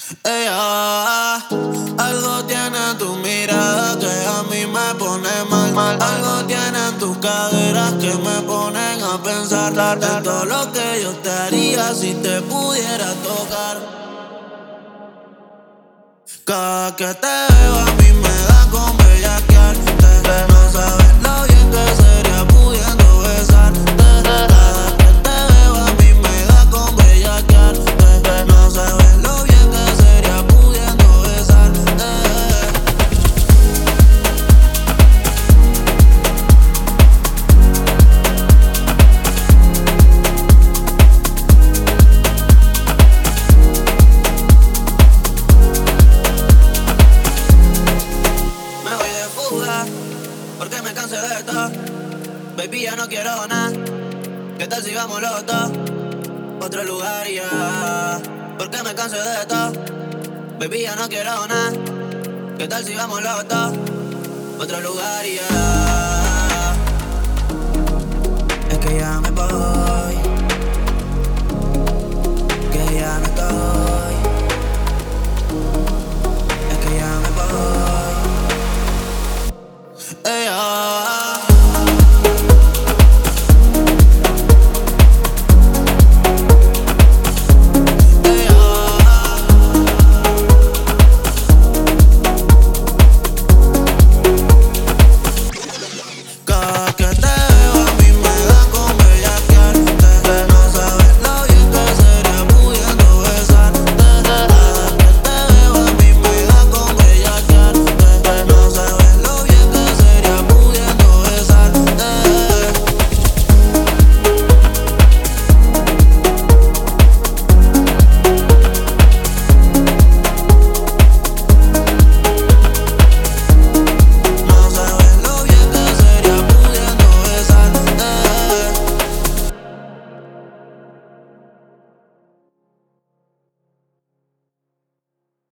Ella, algo tiene en tu mirada que a mí me pone mal. Algo tiene en tus caderas que me ponen a pensar en todo lo que yo te haría si te pudiera tocar. Cada que te veo a mí me da con bellaquearte. No sabes lo bien que sería pudiendo besarte. Cada que te veo a mí me da con bellaquearte. No sabes lo bien que sería pudiendo besarte. Me voy de fuga porque me cansé de esto. Baby, ya no quiero nada. ¿Qué tal si vamos los dos? Otro lugar ya. Porque me cansé de esto. Baby, ya no quiero nada. ¿Qué tal si vamos los dos? Otro lugar ya. Es que ya me voy.